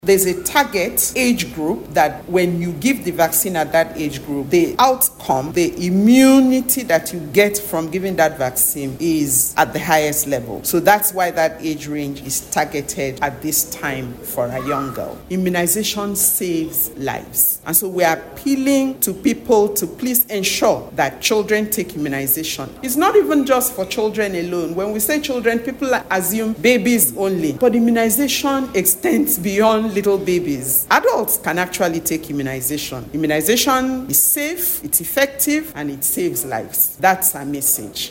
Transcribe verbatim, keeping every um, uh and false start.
There's a target age group that when you give the vaccine at that age group, the outcome, the immunity that you get from giving that vaccine is at the highest level. So that's why that age range is targeted at this time for a young girl. Immunization saves lives. And so we are appealing to people to please ensure that children take immunization. It's not even just for children alone. When we say children, people assume babies only. But immunization extends beyond little babies. Adults can actually take immunization. Immunization is safe, it's effective, and it saves lives. That's our message.